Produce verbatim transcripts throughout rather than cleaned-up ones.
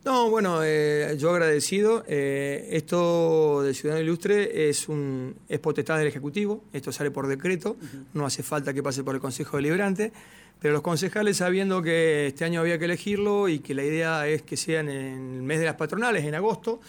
No, bueno, eh, yo agradecido. Eh, esto de Ciudadano Ilustre es, un, es potestad del Ejecutivo, esto sale por decreto, uh-huh. No hace falta que pase por el Consejo Deliberante, pero los concejales, sabiendo que este año había que elegirlo y que la idea es que sean en el mes de las patronales, en agosto,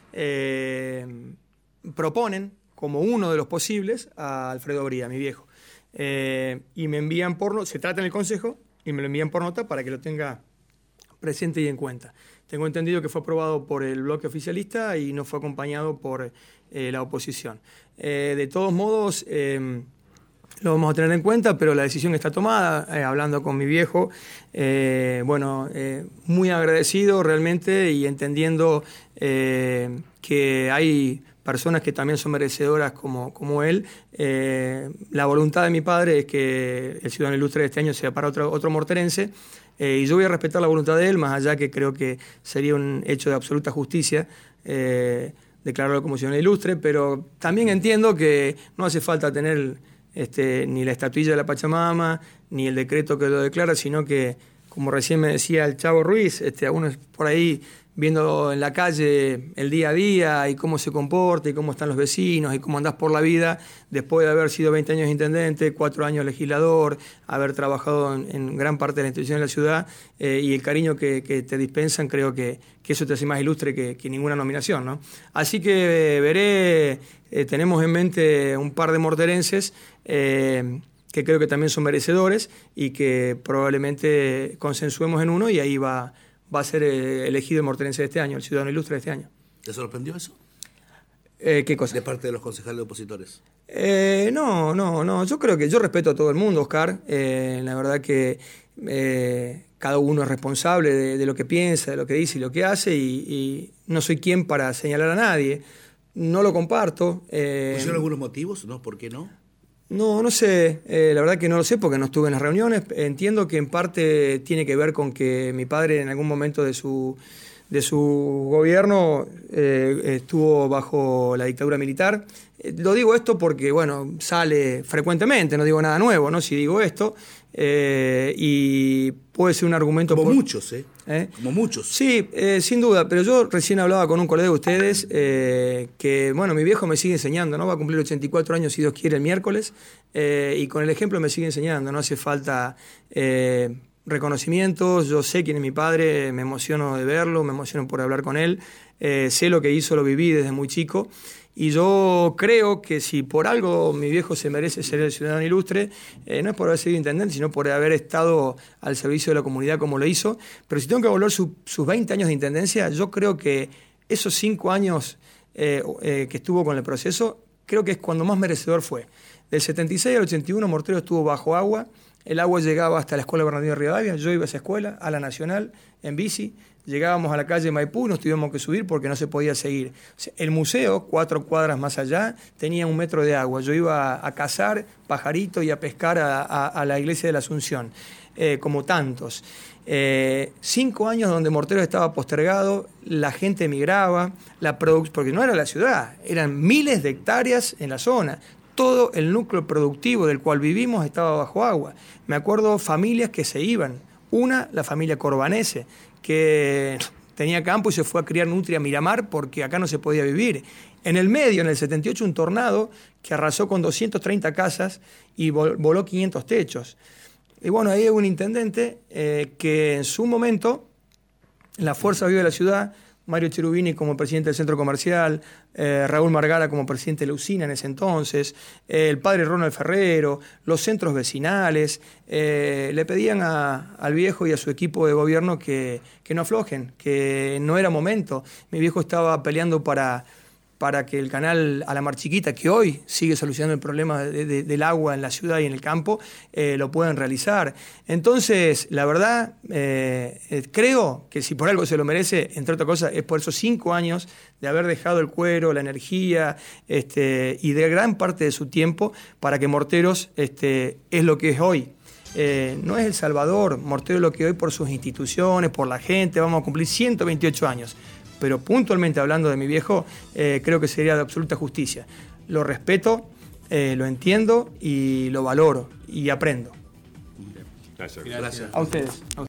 eh, proponen como uno de los posibles a Alfredo Bría, mi viejo. Eh, y me envían por nota, se trata en el Consejo, y me lo envían por nota para que lo tenga presente y en cuenta. Tengo entendido que fue aprobado por el bloque oficialista y no fue acompañado por eh, la oposición. Eh, de todos modos, eh, lo vamos a tener en cuenta, pero la decisión está tomada, eh, hablando con mi viejo, eh, bueno, eh, muy agradecido realmente y entendiendo eh, que hay personas que también son merecedoras como, como él. Eh, la voluntad de mi padre es que el Ciudadano Ilustre de este año sea para otro, otro morterense, eh, y yo voy a respetar la voluntad de él, más allá que creo que sería un hecho de absoluta justicia eh, declararlo como Ciudadano Ilustre, pero también entiendo que no hace falta tener este, ni la estatuilla de la Pachamama, ni el decreto que lo declara, sino que, como recién me decía el Chavo Ruiz, este, algunos por ahí viendo en la calle el día a día y cómo se comporta y cómo están los vecinos y cómo andás por la vida después de haber sido veinte años intendente, cuatro años legislador, haber trabajado en, en gran parte de la institución de la ciudad eh, y el cariño que, que te dispensan, creo que, que eso te hace más ilustre que, que ninguna nominación, ¿no? Así que eh, veré, eh, tenemos en mente un par de morterenses eh, que creo que también son merecedores y que probablemente consensuemos en uno y ahí va... va a ser elegido el morterense de este año, el Ciudadano Ilustre de este año. ¿Te sorprendió eso? Eh, ¿Qué cosa? De parte de los concejales opositores. Eh, no, no, no. Yo creo que yo respeto a todo el mundo, Oscar. Eh, la verdad que eh, cada uno es responsable de, de lo que piensa, de lo que dice y lo que hace, y, y no soy quien para señalar a nadie. No lo comparto. Eh, ¿Pusieron algunos motivos? ¿No? ¿Por qué no? No, no sé, eh, la verdad que no lo sé porque no estuve en las reuniones. Entiendo que en parte tiene que ver con que mi padre en algún momento de su, de su gobierno eh, estuvo bajo la dictadura militar. Eh, lo digo esto porque, bueno, sale frecuentemente, no digo nada nuevo, ¿no? Si digo esto, eh, y puede ser un argumento... Como por... muchos, ¿eh? ¿eh? Como muchos. Sí, eh, sin duda, pero yo recién hablaba con un colega de ustedes eh, que, bueno, mi viejo me sigue enseñando, ¿no? Va a cumplir ochenta y cuatro años, si Dios quiere, el miércoles, eh, y con el ejemplo me sigue enseñando, no hace falta eh, reconocimientos. Yo sé quién es mi padre, me emociono de verlo, me emociono por hablar con él, eh, sé lo que hizo, lo viví desde muy chico. Y yo creo que si por algo mi viejo se merece ser el Ciudadano Ilustre, eh, no es por haber sido intendente, sino por haber estado al servicio de la comunidad como lo hizo. Pero si tengo que volver su, sus veinte años de intendencia, yo creo que esos cinco años eh, eh, que estuvo con el proceso, creo que es cuando más merecedor fue. Del setenta y seis al ochenta y uno, Mortero estuvo bajo agua. El agua llegaba hasta la escuela Bernardino de Rivadavia. Yo iba a esa escuela, a la Nacional, en bici. Llegábamos a la calle Maipú, nos tuvimos que subir porque no se podía seguir. O sea, el museo, cuatro cuadras más allá, tenía un metro de agua. Yo iba a, a cazar pajaritos y a pescar a, a, a la iglesia de la Asunción, eh, como tantos. Eh, cinco años donde Mortero estaba postergado, la gente emigraba, la produ- porque no era la ciudad, eran miles de hectáreas en la zona. Todo el núcleo productivo del cual vivimos estaba bajo agua. Me acuerdo familias que se iban. Una, la familia Corbanese, que tenía campo y se fue a criar nutria a Miramar porque acá no se podía vivir. En el medio, en el setenta y ocho, un tornado que arrasó con doscientas treinta casas y voló quinientos techos. Y bueno, ahí hay un intendente eh, que en su momento, la Fuerza Viva de la Ciudad, Mario Cherubini como presidente del centro comercial, eh, Raúl Margara como presidente de la usina en ese entonces, eh, el padre Ronald Ferrero, los centros vecinales, eh, le pedían a, al viejo y a su equipo de gobierno que, que no aflojen, que no era momento. Mi viejo estaba peleando para... para que el canal a la Mar Chiquita, que hoy sigue solucionando el problema de, de, del agua en la ciudad y en el campo, eh, lo puedan realizar. Entonces, la verdad, eh, eh, creo que si por algo se lo merece, entre otras cosas, es por esos cinco años de haber dejado el cuero, la energía este, y de gran parte de su tiempo para que Morteros este, es lo que es hoy. Eh, no es El Salvador, Mortero es lo que hoy por sus instituciones, por la gente, vamos a cumplir ciento veintiocho años. Pero puntualmente hablando de mi viejo, eh, creo que sería de absoluta justicia. Lo respeto, eh, lo entiendo y lo valoro y aprendo. Gracias. Gracias. A ustedes. A ustedes.